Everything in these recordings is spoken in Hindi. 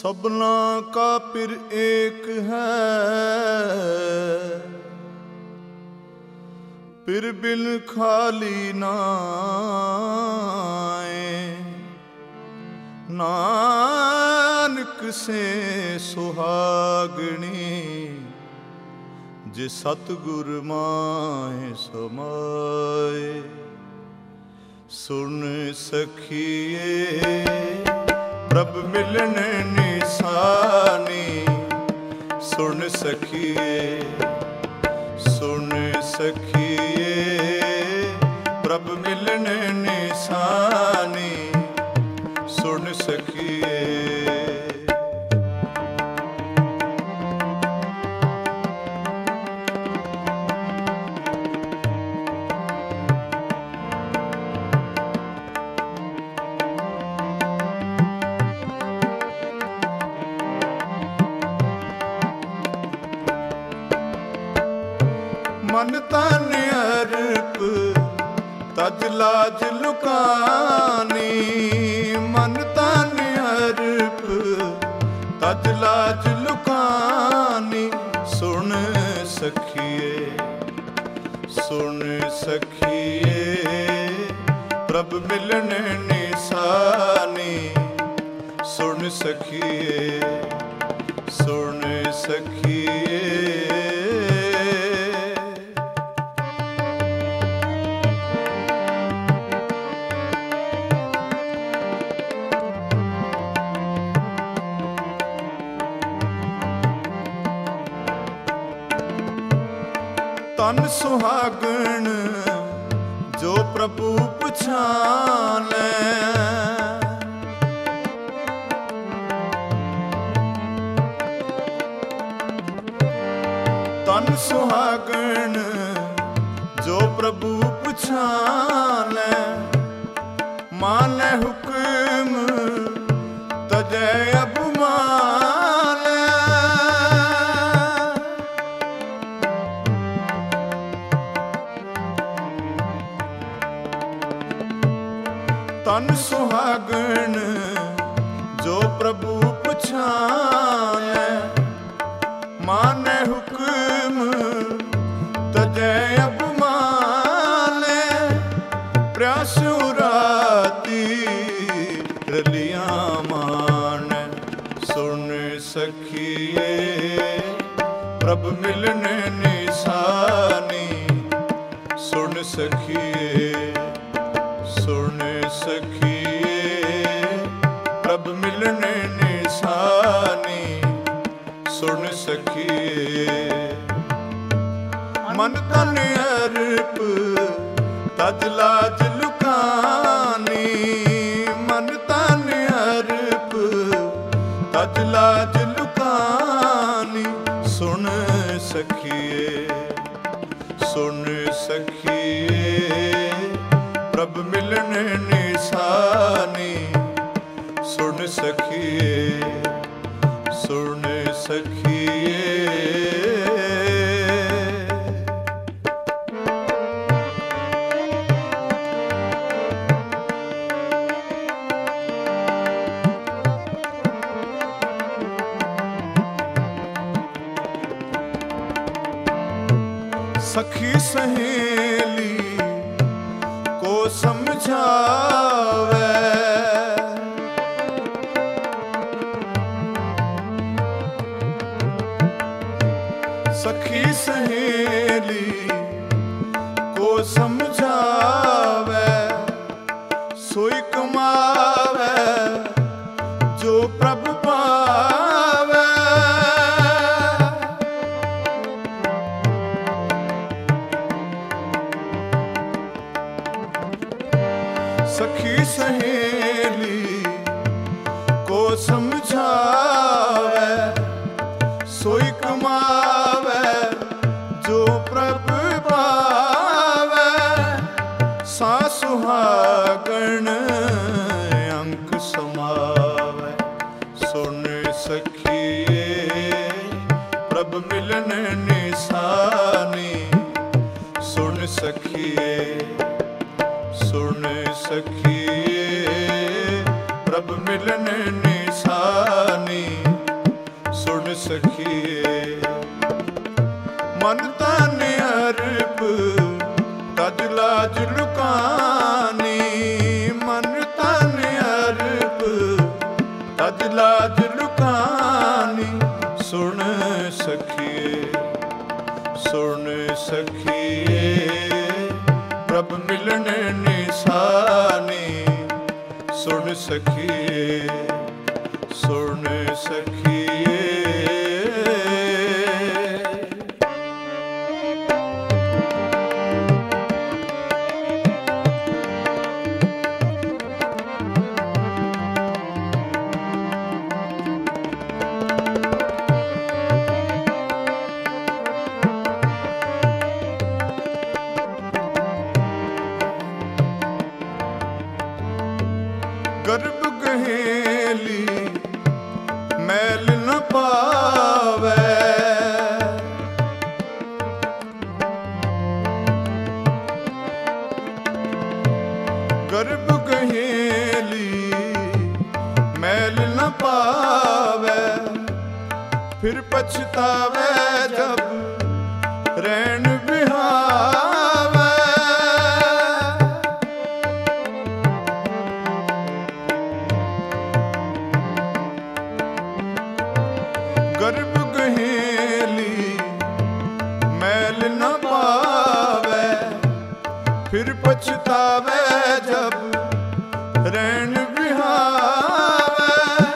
सबना का पिर एक है, पिर बिन खाली नाए। नानक से सुहागणी जे सतगुर माहे समाए। सुन सखिए प्रभ मिलन निशानी, सुन सखिए सुन सखिए प्रभ मिलन निशानी, सुन सखिए। मन तन अर्प तज लाज लुकानी, मन तन अर्प तज लाज लुकानी। सुन सखिए सुन सखिए प्रभ मिलन निशानी, सुन सखिए सुन सखिए। तन सुहागण जो प्रभु पछाने, तन सुहागण जो प्रभु पछाने। माने हुक्म तजै अभिमाने, तन सुहागण जो प्रभु पछाने। माने हुक्म तजै अभिमाने, प्यासु राती रलियां मान। सुन सखिए प्रभ मिलन निशानी, सुन सखिए सुन सखिए प्रभ मिलन निशानी, सुन सखिए। मन तन अर्प तज लाज लुकानी, मन तन अर्प तज लाज लुकानी। सुन सखिए सुन सखिए प्रभ मिलन निशानी, सुन सखिए सुन सखिए। सखी सहेली को समझावे, सखी सहेली को समझावे। सोई कमावे जो प्रभु पावे, सखी सहेली को समझावे। सोई कमावे जो प्रभु पावे, सासुहागण अंक समावे। सुन सखिए प्रभ मिलन निशानी, सुन सखिए सुन सखिए प्रभ मिलन निशानी। ਮਨ ਤਨ ਅਰਪ ਤਜ ਲਾਜ ਲੁਕਾਨੀ, ਮਨ ਤਨ ਅਰਪ ਤਜ ਲਾਜ ਲੁਕਾਨੀ। ਸੁਣ ਸਖੀਏ ਸੁਣ ਸਖੀਏ ਪ੍ਰਭ ਮਿਲਣ ਨਿਸ਼ਾਨੀ। ਸੁਣ ਸਖੀਏ ਸੁਣ ਸਖੀਏ। ਗਰਭ ਗਹੇਲੀ ਮੈਲ ਨ ਪਾਵੈ, ਗਰਭ ਗਹੇਲੀ ਮੈਲ ਨ ਪਾਵੈ। ਫਿਰ ਪਛਤਾਵੈ ਜਬ ਰੈਣ ਬਿਹਾਵੈ। ਗਰਭ ਗਹੇਲੀ ਮੈਲ ਨ ਪਾਵੈ, ਫਿਰ ਪਛਤਾਵੈ ਜਬ ਰੈਣ ਬਿਹਾਵੈ।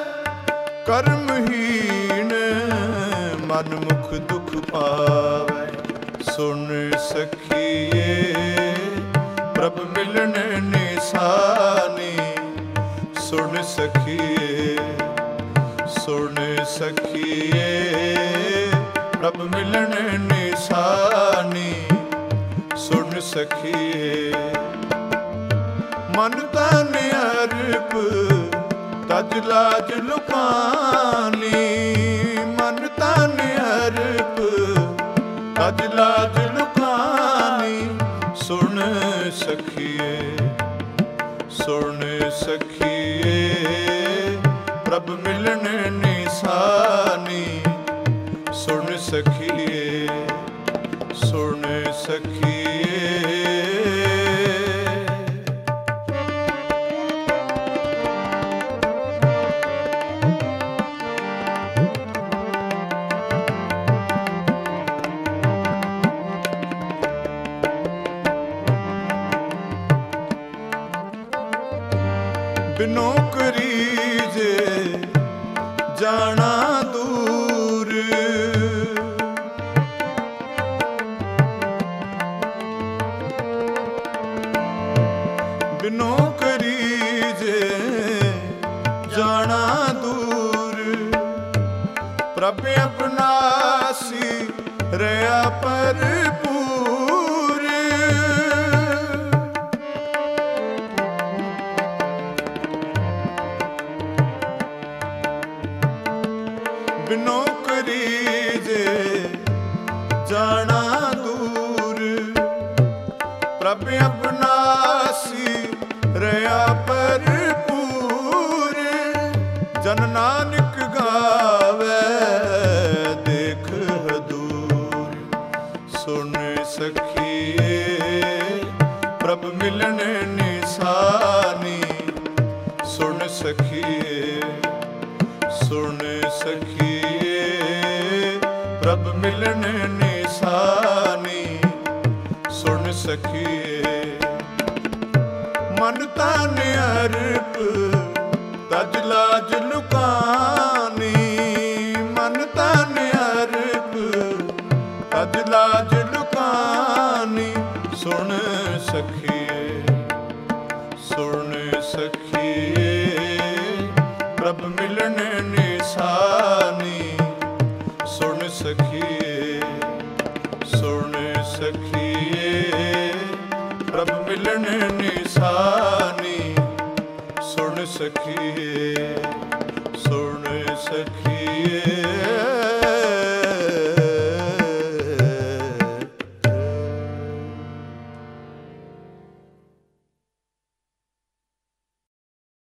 ਕਰਮਹੀਣ ਮਨ ਮੁਖ ਦੁਖ ਪਾਵੈ। ਸੁਣ ਸਖੀਏ ਪ੍ਰਭ ਮਿਲਣ ਨਿਸ਼ਾਨੀ। ਸੁਣ ਸਖੀਏ ਸੁਣ ਸਖੀਏ ਪ੍ਰਭ ਮਿਲਣ ਨਿਸ਼ਾਨੀ। ਸੁਣ ਸਖੀਏ ਮਨ ਤਨ ਅਰਪ ਤਜ ਲਾਜ ਲੁਕਾਨੀ, ਮਨ ਤਨ ਅਰਪ ਤਜ ਲਾਜ ਲੁਕਾਨੀ। ਸੁਣ ਸਖੀਏ ਸੁਣ ਸਖੀਏ ਪ੍ਰਭ ਮਿਲਣ ਨਿਸ਼ਾਨੀ। ਸੁਣ ਸਖੀਏ ਸੁਣ ਸਖੀਏ। ਬਿਨੋ ਕਰੀਜੇ ਜਾਣਾ ਦੂਰ, ਬਿਨੋ ਕਰੀਜੇ ਜਾਣਾ ਦੂਰ। ਪ੍ਰਭ ਅਬਨਾਸੀ ਰਿਹਾ ਭਰਪੂਰ। ਬਿਨੋ ਕਰੀਜੇ ਜਾਣਾ ਦੂਰ। ਪ੍ਰਭ ਅਬਨਾਸੀ ਰਿਹਾ ਭਰਪੂਰ। ਜਨ ਨਾਨਕ ਗਾਵੇ ਦੇਖ ਹਦੂਰ। ਸੁਣ ਸਖੀਏ ਪ੍ਰਭ ਮਿਲਣ ਨਿਸ਼ਾਨੀ। ਸੁਣ ਸਖੀਏ ਸੁਣ ਸਖੀਏ ਪ੍ਰਭ ਮਿਲਣ ਨਿਸ਼ਾਨੀ। ਸੁਣ ਸਖੀਏ ਮਨ ਤਨ ਅਰਪ ਤਜ ਲਾਜ ਲੁਕਾਨੀ, ਮਨ ਤਨ ਅਰਪ ਤਜ ਲਾਜ ਲੁਕਾਨੀ। ਸੁਣ ਸਖੀਏ ਸੁਣ ਸਖੀਏ ਪ੍ਰਭ ਮਿਲਣ ਨਿਸ਼ਾਨੀ। ਸੁਣ ਸਖੀਏ ਸੁਣ ਸਖੀਏ ਪ੍ਰਭ ਮਿਲਣ ਨਿਸ਼ਾਨੀ। ਸੁਣ ਸਖੀਏ ਸੁਣ ਸਖੀਏ।